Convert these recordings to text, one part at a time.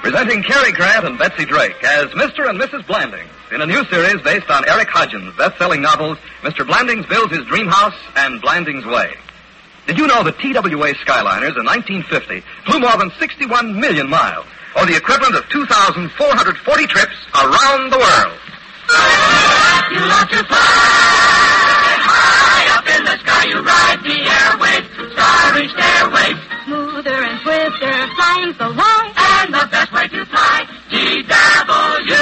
Presenting Cary Grant and Betsy Drake as Mr. and Mrs. Blandings in a new series based on Eric Hodgins' best-selling novels, Mr. Blandings Builds His Dream House and Blandings Way. Did you know that TWA Skyliners in 1950 flew more than 61 million miles, or the equivalent of 2,440 trips around the world? You love to fly high up in the sky. You ride the airwaves, starry stairways. Smoother and swifter, flying so high. And the best way to fly, TWA.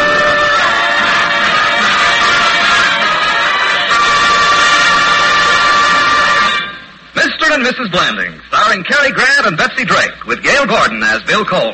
Mr. and Mrs. Blandings, starring Cary Grant and Betsy Drake, with Gail Gordon as Bill Cole.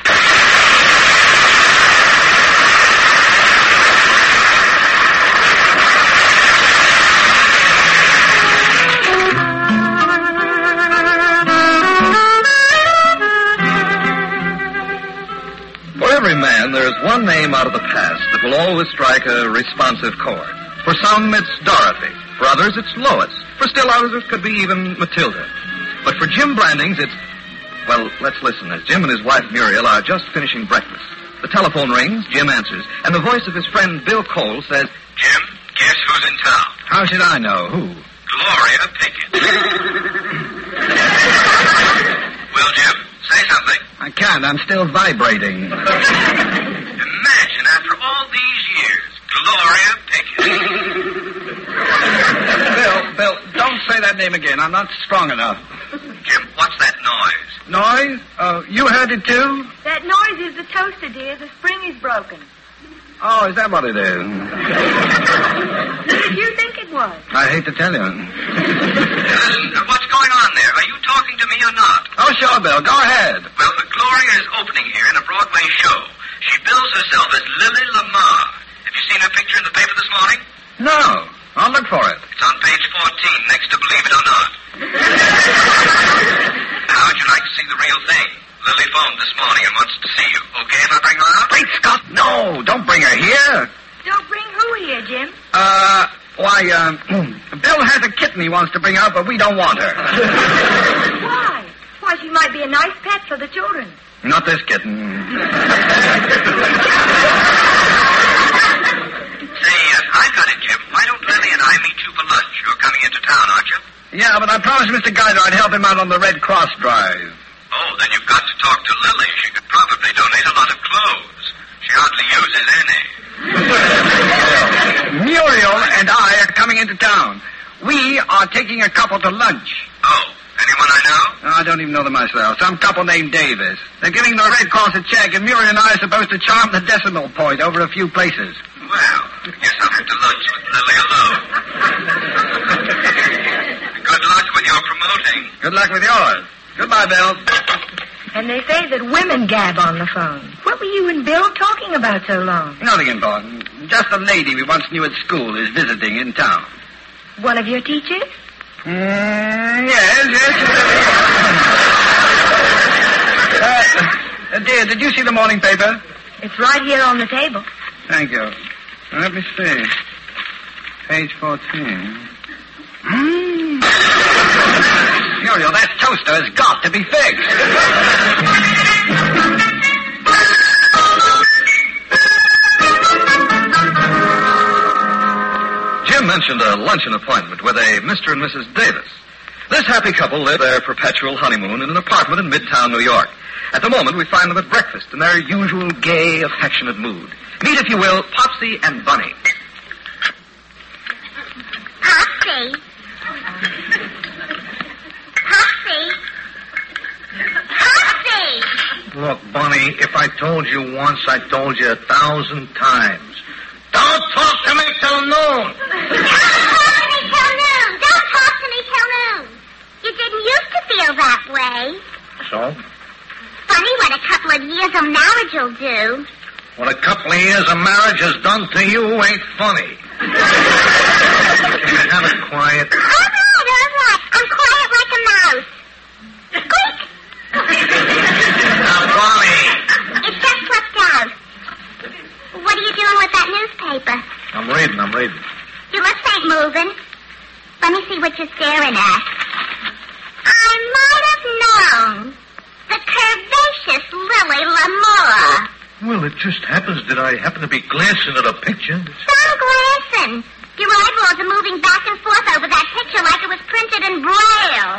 For every man, there is one name out of the past that will always strike a responsive chord. For some, it's Dorothy. For others, it's Lois. For still others, it could be even Matilda. But for Jim Blandings, it's... Well, let's listen as Jim and his wife Muriel are just finishing breakfast. The telephone rings, Jim answers, and the voice of his friend Bill Cole says, Jim, guess who's in town? How should I know? Who? Gloria Pickett. Well, Jim, say something. I can't. I'm still vibrating. Imagine, after all these years, Gloria Pickett. Bill, don't say that name again. I'm not strong enough. Jim, what's that noise? Noise? You heard it too? That noise is the toaster, dear. The spring is broken. Oh, is that what it is? What did you think it was? I hate to tell you. Listen, what's going on there? Are you talking to me or not? Oh, sure, Bill. Go ahead. Well, Gloria is opening here in a Broadway show. She bills herself as Lily Lamar. Have you seen her picture in the paper this morning? No. I'll look for it. It's on page 14, next to Believe It or Not. How'd you like to see the real thing? Lily phoned this morning and wants to see you. Okay if I bring her out? Great Scott, no. Don't bring her here. Don't bring who here, Jim? Bill has a kitten he wants to bring out, but we don't want her. Why? Why, she might be a nice pet for the children. Not this kitten. Say, I got it, Jim. Why don't Lily and I meet you for lunch? You're coming into town, aren't you? Yeah, but I promised Mr. Geiser I'd help him out on the Red Cross drive. Oh, then you've got to talk to Lily. She could probably donate a lot of clothes. She hardly uses any. Muriel and I are coming into town. We are taking a couple to lunch. Oh, anyone I know? I don't even know them myself. Some couple named Davis. They're giving the Red Cross a check, and Muriel and I are supposed to charm the decimal point over a few places. Well, I guess I'll have to lunch with Lily alone. Good luck with your promoting. Good luck with yours. Goodbye, Bill. And they say that women gab on the phone. What were you and Bill talking about so long? Nothing important. Just a lady we once knew at school is visiting in town. One of your teachers? Yes. Dear, did you see the morning paper? It's right here on the table. Thank you. Let me see. Page 14. Muriel, that toaster has got to be fixed. Jim mentioned a luncheon appointment with a Mr. and Mrs. Davis. This happy couple live their perpetual honeymoon in an apartment in Midtown, New York. At the moment, we find them at breakfast in their usual gay, affectionate mood. Meet, if you will, Popsy and Bunny. Popsy. Popsy. Look, Bunny, if I told you once, I told you 1,000 times. Don't talk to me till noon. Don't talk to me till noon. You didn't used to feel that way. So? Funny what a couple of years of marriage will do. What a couple of years of marriage has done to you ain't funny. Can you have it quiet? All right. I'm quiet like a mouse. Squeak. Now, Bunny. It just slipped out. What are you doing with that newspaper? I'm reading. Your lips ain't moving. Let me see what you're staring at. I might have known. The curvaceous Lily Lamar. Well, it just happens that I happen to be glancing at a picture. Stop glancing. Your eyeballs are moving back and forth over that picture like it was printed in Braille.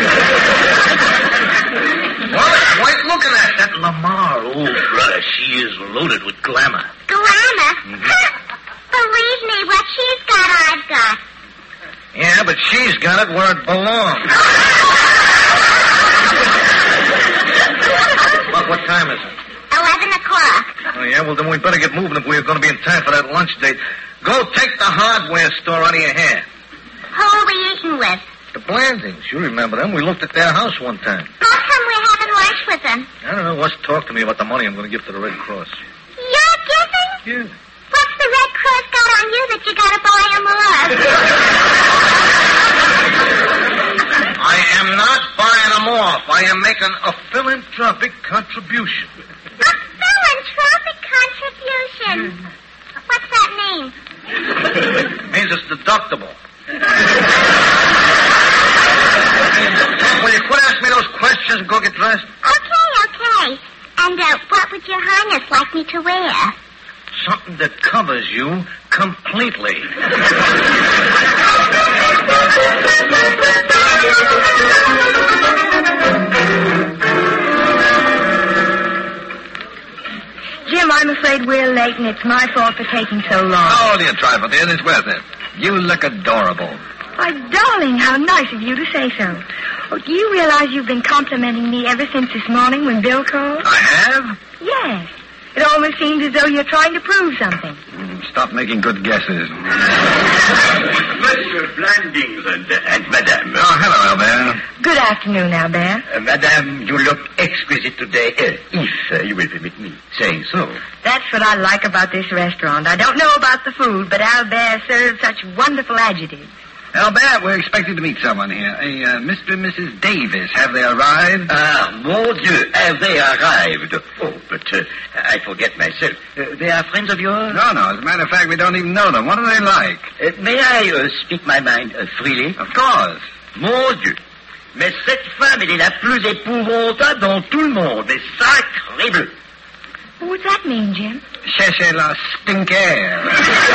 Well, it's quite looking at that Lamar. Oh, brother, she is loaded with glamour. Glamour? Believe me, what she's got, I've got. Yeah, but she's got it where it belongs. What time is it? 11 o'clock. Oh, yeah? Well, then we better get moving if we're going to be in time for that lunch date. Go take the hardware store out of your hair. Who are we eating with? The Blandings. You remember them. We looked at their house one time. How come we're having lunch with them? I don't know. What's talk to me about the money I'm going to give to the Red Cross. You're giving? Yeah. What's the Red Cross got on you that you got to buy them off? I am not buying them off. I am making a philanthropic contribution. A philanthropic contribution? What's that mean? Means it's deductible. Will you quit asking me those questions and go get dressed? Okay. And what would your Highness like me to wear? Something that covers you completely. Jim, I'm afraid we're late, and it's my fault for taking so long. Oh, dear trifle, dear. It's worth it. You look adorable. Why, darling, how nice of you to say so. Oh, do you realize you've been complimenting me ever since this morning when Bill called? I have? Yes. It almost seems as though you're trying to prove something. Stop making good guesses. Monsieur Blandings and Madame. Oh, hello, Albert. Good afternoon, Albert. Madame, you look exquisite today, if you will permit me saying so. That's what I like about this restaurant. I don't know about the food, but Albert serves such wonderful adjectives. Albert, we're expecting to meet someone here. Mr. and Mrs. Davis. Have they arrived? Mon Dieu, have they arrived? Oh, but I forget myself. They are friends of yours? No. As a matter of fact, we don't even know them. What are they like? May I speak my mind freely? Of course. Mon Dieu. Mais cette femme, elle est la plus épouvantable dans tout le monde. Mais sacré bleu. What's that mean, Jim? Cherchez la stinker.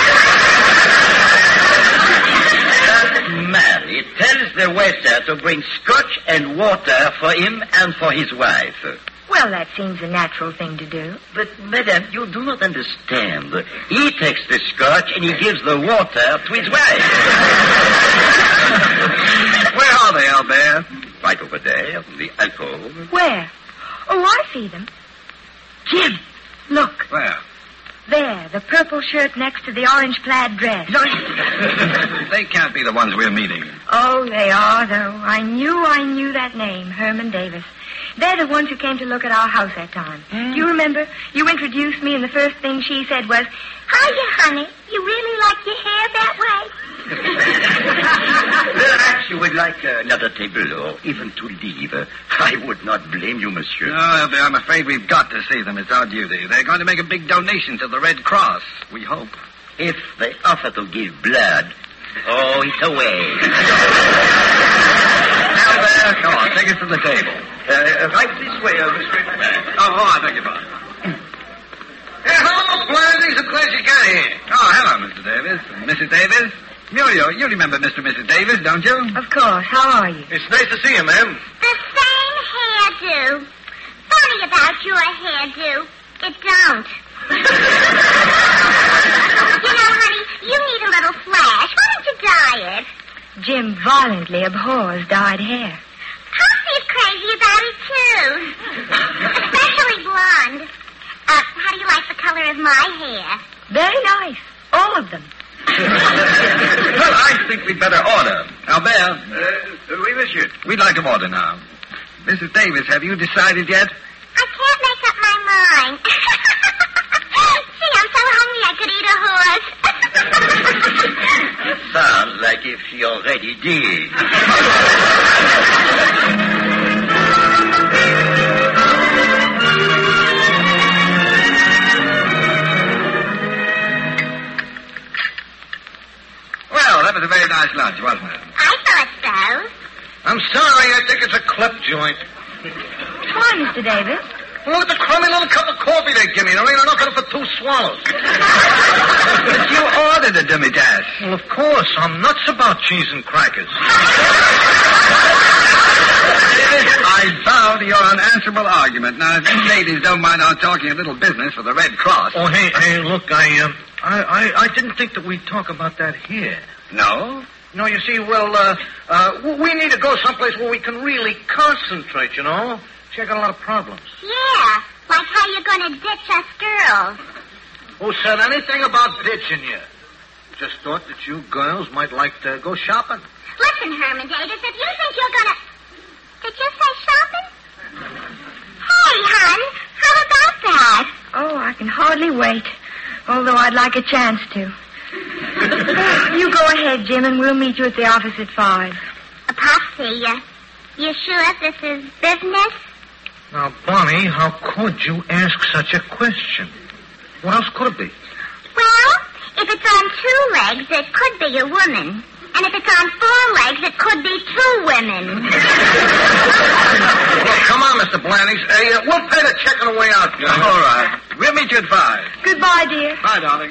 Man, he tells the waiter to bring scotch and water for him and for his wife. Well, that seems a natural thing to do. But, madame, you do not understand. He takes the scotch and he gives the water to his wife. Where are they, Albert? Right over there, in the alcove. Where? Oh, I see them. Jim, look. Where? There, the purple shirt next to the orange plaid dress. They can't be the ones we're meeting. Oh, they are, though. I knew that name, Herman Davis. They're the ones who came to look at our house that time. Do you remember? You introduced me, and the first thing she said was, "Hiya, honey. You really like your hair that way?" Perhaps you would like another table, or even to leave. I would not blame you, monsieur. No, Albert, I'm afraid we've got to see them. It's our duty. They're going to make a big donation to the Red Cross, we hope. If they offer to give blood, oh, it's away. Albert, come on, take us to the table. Right this way, Mr. I beg your pardon. Hey, hello, Blandings. I'm glad you got here. Oh, hello, Mr. Davis. Mrs. Davis. Muriel, you remember Mr. and Mrs. Davis, don't you? Of course. How are you? It's nice to see you, ma'am. The same hairdo. Funny about your hairdo. It don't. You know, honey, you need a little flash. Why don't you dye it? Jim violently abhors dyed hair. Hussey's crazy about it, too. Especially blonde. How do you like the color of my hair? Very nice. All of them. Well, I think we'd better order. Albert. Oui, monsieur. We'd like to order now. Mrs. Davis, have you decided yet? I can't make up my mind. Gee, I'm so hungry I could eat a horse. It sounds like if she already did. Well, that was a very nice lunch, wasn't it? I thought so. I'm sorry. I think it's a clip joint. Why, Mr. Davis? Look at the crummy little cup of coffee they give me. There ain't enough of it for 2 swallows. But you ordered a demi-tasse. Well, of course. I'm nuts about cheese and crackers. I bow to your unanswerable argument. Now, if you ladies don't mind our talking a little business for the Red Cross. Oh, hey, look, I didn't think that we'd talk about that here. No? No, you see, we need to go someplace where we can really concentrate, you know. See, I got a lot of problems. Yeah, like how you're going to ditch us girls. Who said anything about ditching you? Just thought that you girls might like to go shopping. Listen, Herman Davis, if you think you're going to... Did you say shopping? Hey, hon, how about that? Oh, I can hardly wait, although I'd like a chance to. You go ahead, Jim, and we'll meet you at the office at 5. Popsy, you sure this is business? Now, Bonnie, how could you ask such a question? What else could it be? Well, if it's on 2 legs, it could be a woman. And if it's on 4 legs, it could be 2 women. Well, come on, Mr. Blandings. We'll pay the check on the way out. All right. We'll meet you at 5. Goodbye, dear. Bye, darling.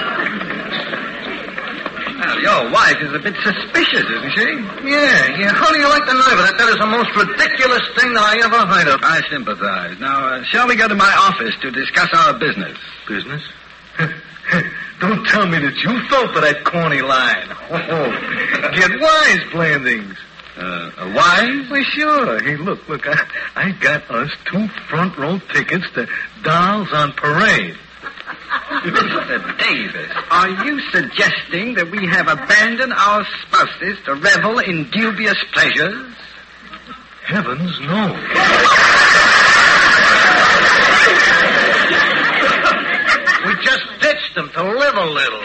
Well, your wife is a bit suspicious, isn't she? Yeah. How do you like the nerve of that? That is the most ridiculous thing that I ever heard of. I sympathize. Now, shall we go to my office to discuss our business? Business? Don't tell me that you fell for that corny line. Oh, get wise, Blandings. Wise? Well, sure. Hey, look, I got us 2 front-row tickets to Dolls on Parade. Mr. Davis, are you suggesting that we have abandoned our spouses to revel in dubious pleasures? Heavens, no. We just ditched them to live a little.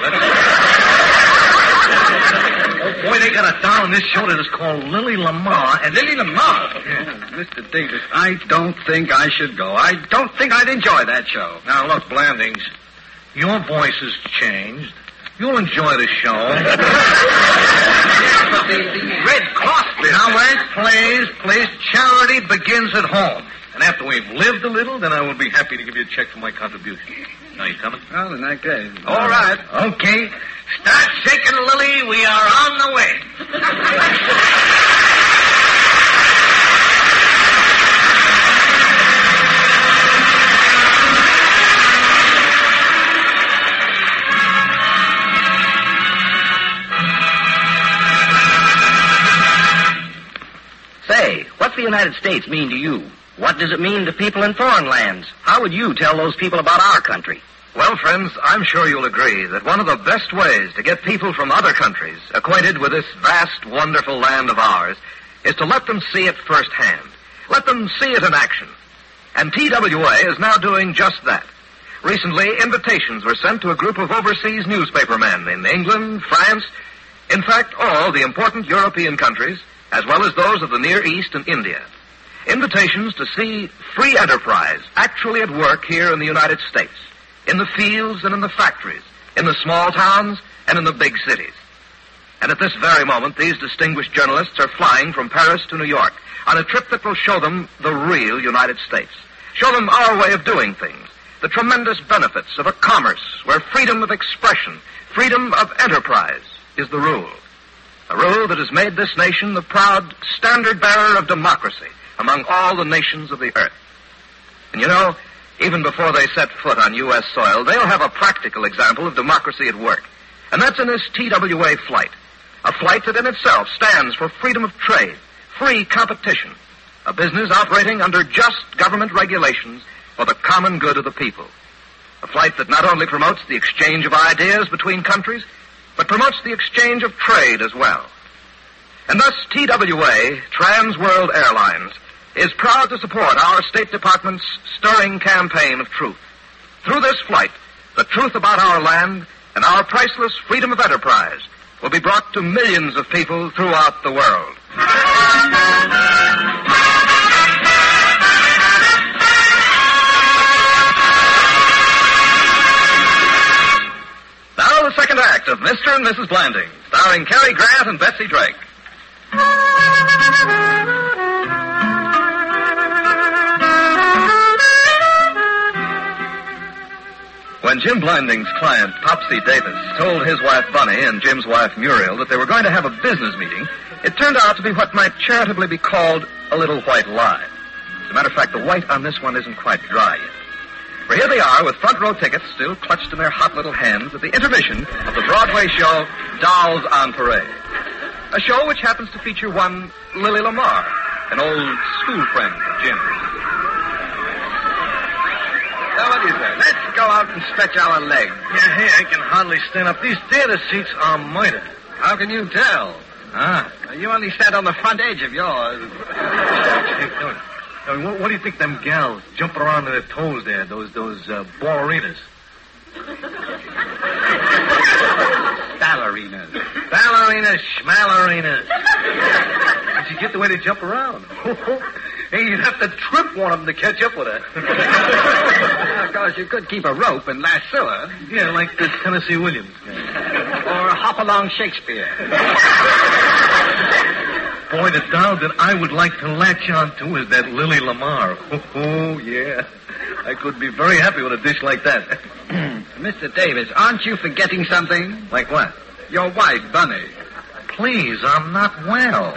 Oh, boy, they got a doll on this show that is called Lily Lamar. And Lily Lamar? Yeah. Mr. Davis, I don't think I should go. I don't think I'd enjoy that show. Now, look, Blandings, your voice has changed. You'll enjoy the show. Yes, but the Red Cross business. Now, when it plays, charity begins at home. And after we've lived a little, then I will be happy to give you a check for my contribution. Now, you coming? Well, in that case. All right. Okay. Start shaking, Lily. We are on the way. Say, what's the United States mean to you? What does it mean to people in foreign lands? How would you tell those people about our country? Well, friends, I'm sure you'll agree that one of the best ways to get people from other countries acquainted with this vast, wonderful land of ours is to let them see it firsthand. Let them see it in action. And TWA is now doing just that. Recently, invitations were sent to a group of overseas newspapermen in England, France, in fact, all the important European countries, as well as those of the Near East and India. Invitations to see free enterprise actually at work here in the United States, in the fields and in the factories, in the small towns and in the big cities. And at this very moment, these distinguished journalists are flying from Paris to New York on a trip that will show them the real United States, show them our way of doing things, the tremendous benefits of a commerce where freedom of expression, freedom of enterprise is the rule. A rule that has made this nation the proud standard-bearer of democracy among all the nations of the earth. And you know, even before they set foot on U.S. soil, they'll have a practical example of democracy at work. And that's in this TWA flight. A flight that in itself stands for freedom of trade, free competition, a business operating under just government regulations for the common good of the people. A flight that not only promotes the exchange of ideas between countries, but promotes the exchange of trade as well. And thus, TWA, Trans World Airlines, is proud to support our State Department's stirring campaign of truth. Through this flight, the truth about our land and our priceless freedom of enterprise will be brought to millions of people throughout the world. Now the second act of Mr. and Mrs. Blandings, starring Cary Grant and Betsy Drake. When Jim Blanding's client, Popsy Davis, told his wife Bunny and Jim's wife Muriel that they were going to have a business meeting, it turned out to be what might charitably be called a little white lie. As a matter of fact, the white on this one isn't quite dry yet. For here they are with front row tickets still clutched in their hot little hands at the intermission of the Broadway show Dolls on Parade. A show which happens to feature one Lily Lamar, an old school friend of Jim's. Now, what do you say? Let's go out and stretch our legs. Yeah, hey, I can hardly stand up. These theater seats are murder. How can you tell? You only stand on the front edge of yours. Hey, what do you think them gals jumping around on their toes there, those ballerinas? Ballerinas. Ballerinas, schmallerinas. Did you get the way they jump around? Hey, you'd have to trip one of them to catch up with her. Of course, you could keep a rope and lasso her. Yeah, like the Tennessee Williams guy. Or hop along Shakespeare. Boy, the doll that I would like to latch on to is that Lily Lamar. Oh, yeah. I could be very happy with a dish like that. Mr. Davis, aren't you forgetting something? Like what? Your wife, Bunny. Please, I'm not well.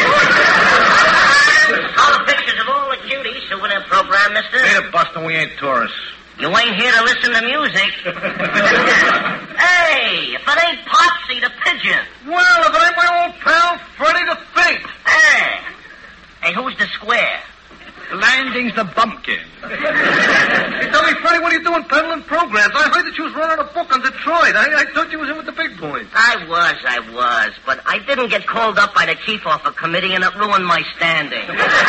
All the pictures of all the cuties souvenir program, mister. Hey, Buster, we ain't tourists. You ain't here to listen to music. Hey, if it ain't Popsy the Pigeon. Well, if it ain't my old pal, Freddie the Fink. Hey, who's the square? Landing's the bumpkin. Hey, tell me, Freddie, what are you doing peddling programs? I heard that you was running a book on Detroit. I thought you was in with the big boys. I was, but I didn't get called up by the chief off a committee, and it ruined my standing.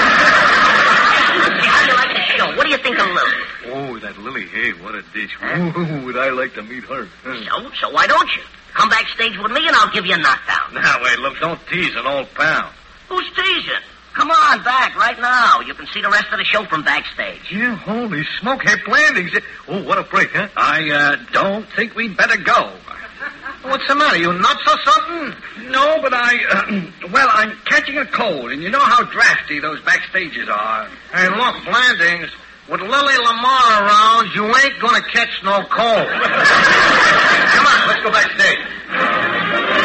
How do you like the show? What do you think of Lily? Oh, that Lily, hey, what a dish. Ooh, would I like to meet her. So why don't you? Come backstage with me, and I'll give you a knockdown. Now, wait, look, don't tease an old pal. Who's teasing? Come on back right now. You can see the rest of the show from backstage. Yeah, holy smoke. Hey, Blandings. Oh, what a break, huh? I don't think we'd better go. What's the matter? You nuts or something? No, but I'm catching a cold, and you know how drafty those backstages are. Hey, look, Blandings, with Lily Lamar around, you ain't gonna catch no cold. Come on, let's go backstage.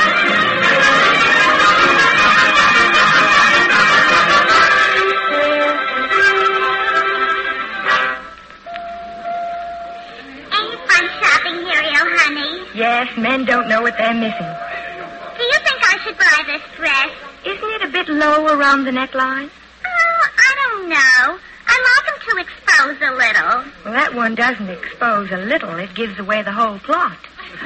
Yes, men don't know what they're missing. Do you think I should buy this dress? Isn't it a bit low around the neckline? Oh, I don't know. I like them to expose a little. Well, that one doesn't expose a little. It gives away the whole plot.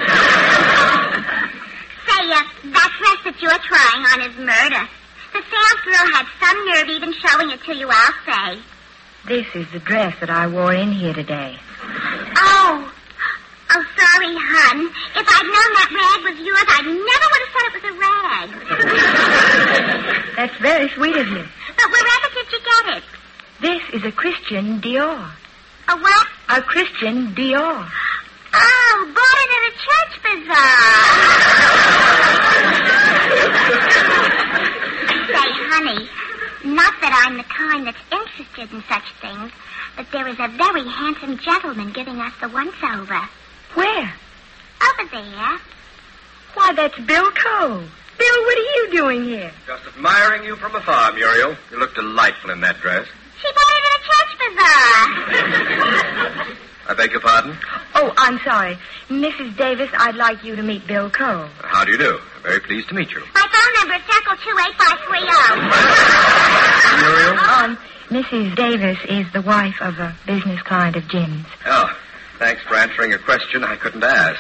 Say, that dress that you're trying on is murder. The sales girl had some nerve even showing it to you, I'll say. This is the dress that I wore in here today. Oh, sorry, hon. If I'd known that rag was yours, I never would have said it was a rag. That's very sweet of you. But wherever did you get it? This is a Christian Dior. A what? A Christian Dior. Oh, bought it at a church bazaar. Say, honey, not that I'm the kind that's interested in such things, but there is a very handsome gentleman giving us the once-over. Where? Over there. Why, that's Bill Cole. Bill, what are you doing here? Just admiring you from afar, Muriel. You look delightful in that dress. She bought it at a church bazaar. I beg your pardon? Oh, I'm sorry. Mrs. Davis, I'd like you to meet Bill Cole. How do you do? I'm very pleased to meet you. My phone number is circle 28530. Muriel? Mrs. Davis is the wife of a business client of Jim's. Oh, thanks for answering a question I couldn't ask.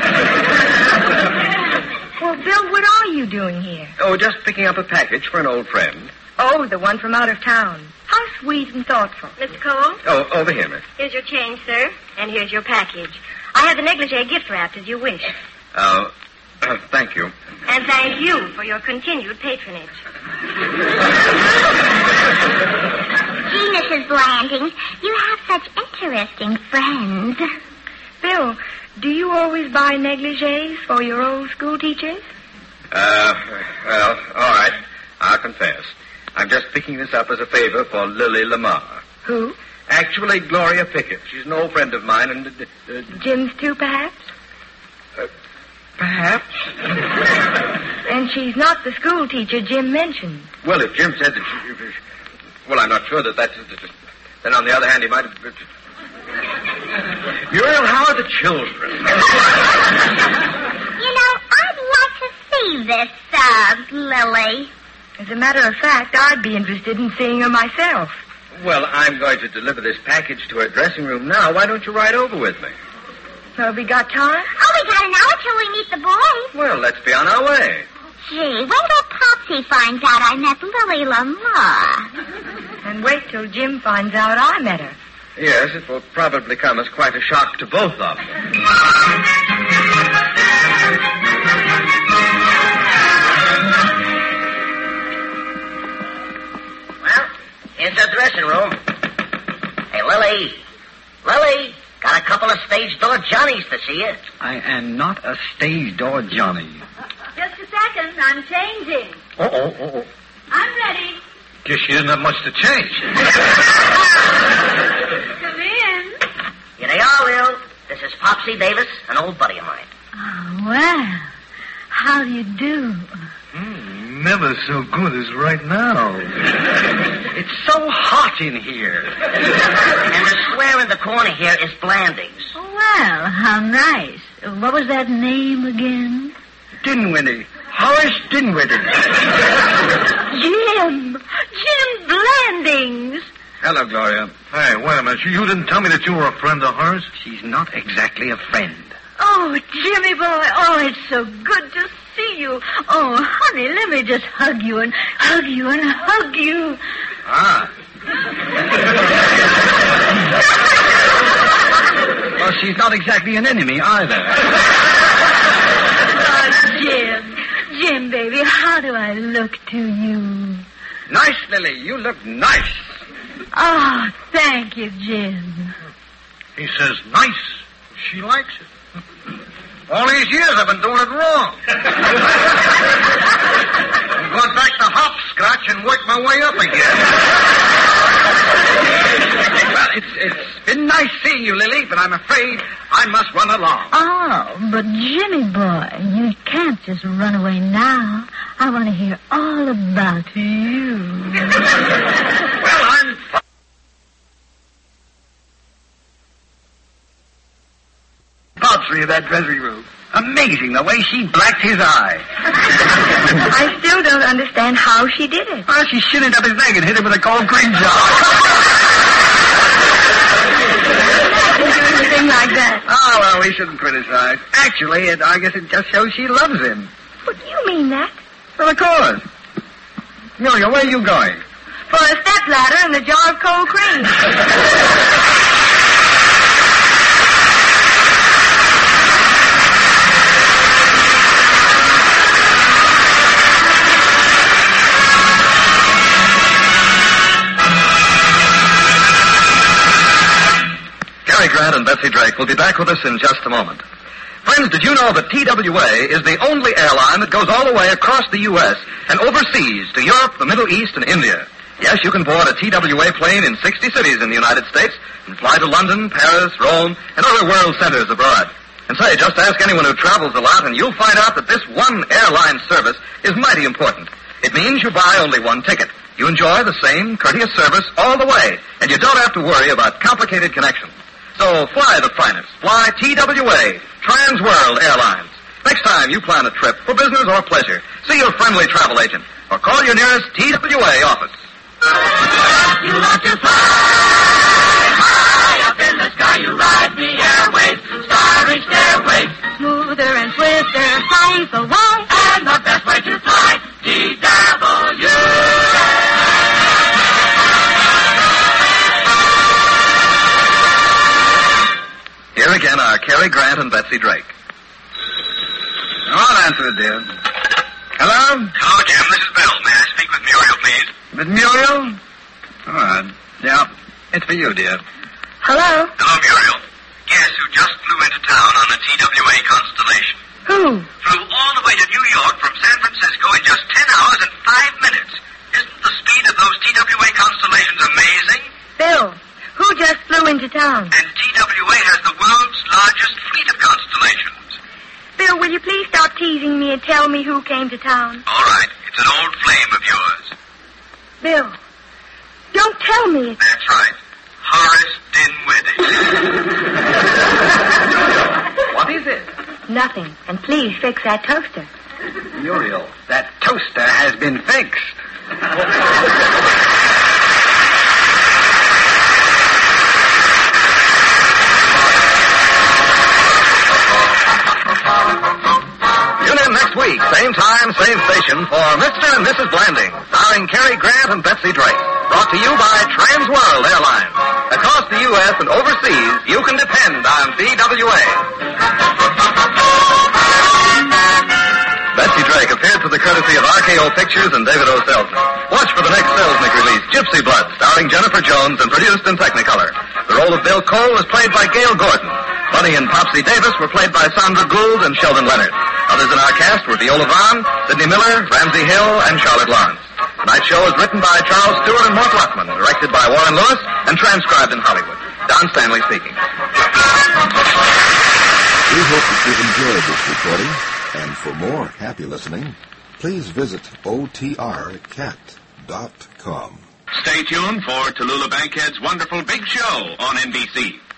Well, Bill, what are you doing here? Oh, just picking up a package for an old friend. Oh, the one from out of town. How sweet and thoughtful. Mr. Cole? Oh, over here, miss. Here's your change, sir. And here's your package. I have the negligee gift wrapped as you wish. Thank you. And thank you for your continued patronage. Gee, Mrs. Blanding, you have such interesting friends. Bill, do you always buy negligees for your old school teachers? Well, all right. I'll confess. I'm just picking this up as a favor for Lily Lamar. Who? Actually, Gloria Pickett. She's an old friend of mine, and... Jim's too, perhaps? Perhaps. And she's not the school teacher Jim mentioned. Well, if Jim said that she... Well, I'm not sure that that's... Then, on the other hand, he might have... Muriel, how are the children? You know, I'd like to see this, Lily. As a matter of fact, I'd be interested in seeing her myself. Well, I'm going to deliver this package to her dressing room now. Why don't you ride over with me? Well, we got time? Oh, we got an hour till we meet the boys. Well, let's be on our way. Gee, wait till Popsy finds out I met Lily Lamar. And wait till Jim finds out I met her. Yes, it will probably come as quite a shock to both of them. Well, here's the dressing room. Hey, Lily. Lily, got a couple of stage door Johnnies to see you. I am not a stage door Johnny. Just a second. I'm changing. Uh-oh. I'm ready. Guess she doesn't have much to change. Come in. Here they are, Will. This is Popsy Davis, an old buddy of mine. Oh, well, how do you do? Never so good as right now. It's so hot in here. And the square in the corner here is Blandings. Well, how nice. What was that name again? Dinwiddie. Horace Dinwiddie. Jim Blandings. Hello, Gloria. Hey, wait a minute. You didn't tell me that you were a friend of hers? She's not exactly a friend. Oh, Jimmy boy. Oh, it's so good to see you. Oh, honey, let me just hug you and hug you and hug you. Ah. Well, she's not exactly an enemy either. Oh, Jim, baby, how do I look to you? Nice, Lily. You look nice. Oh, thank you, Jim. He says nice. She likes it. All these years I've been doing it wrong. I'm going back to hopscotch and work my way up again. Well, it's been nice seeing you, Lily, but I'm afraid I must run along. Oh, but Jimmy boy, you can't just run away now. I want to hear all about you. Well, I'm... Popsy in that dressing room. Amazing the way she blacked his eye. I still don't understand how she did it. Well, she shitted up his leg and hit him with a cold cream jar. Didn't do anything like that. Oh, well, we shouldn't criticize. Actually, I guess it just shows she loves him. But you mean that? Well, of course. Muriel, where are you going? For a stepladder and a jar of cold cream. Cary Grant and Betsy Drake will be back with us in just a moment. Friends, did you know that TWA is the only airline that goes all the way across the U.S. and overseas to Europe, the Middle East, and India? Yes, you can board a TWA plane in 60 cities in the United States and fly to London, Paris, Rome, and other world centers abroad. And say, just ask anyone who travels a lot and you'll find out that this one airline service is mighty important. It means you buy only one ticket. You enjoy the same courteous service all the way, and you don't have to worry about complicated connections. So fly the finest. Fly TWA, Trans World Airlines. Next time you plan a trip for business or pleasure, see your friendly travel agent or call your nearest TWA office. You love to fly high up in the sky. You ride the airways, starry stairways. Smoother and swifter, safer way. And the best way to fly, TWA. Here again are Cary Grant and Betsy Drake. I'll answer it, dear. Hello? Hello, Jim. This is Bill. May I speak with Muriel, please? With Muriel? All right. Yeah, it's for you, dear. Hello? Hello, Muriel. Guess who just flew into town on the TWA Constellation? Who? Flew all the way to New York from San Francisco in just 10 hours and 5 minutes. Isn't the speed of those TWA Constellations amazing? Bill, who to town. And TWA has the world's largest fleet of constellations. Bill, will you please stop teasing me and tell me who came to town? All right. It's an old flame of yours. Bill, don't tell me. That's right. Horace Dinwiddie. What is it? Nothing. And please fix that toaster. Muriel, that toaster has been fixed. Tune in next week, same time, same station, for Mr. and Mrs. Blanding, starring Cary Grant and Betsy Drake. Brought to you by Trans World Airlines. Across the U.S. and overseas, you can depend on TWA. Betsy Drake appeared for the courtesy of RKO Pictures and David O. Selznick. Watch for the next Selznick release, Gypsy Blood, starring Jennifer Jones and produced in Technicolor. The role of Bill Cole was played by Gail Gordon. Bunny and Popsy Davis were played by Sandra Gould and Sheldon Leonard. Others in our cast were Viola Vaughn, Sidney Miller, Ramsey Hill, and Charlotte Lawrence. Tonight's show is written by Charles Stewart and Mort Luckman, directed by Warren Lewis, and transcribed in Hollywood. Don Stanley speaking. We hope that you've enjoyed this recording, and for more happy listening, please visit otrcat.com. Stay tuned for Tallulah Bankhead's Wonderful Big Show on NBC.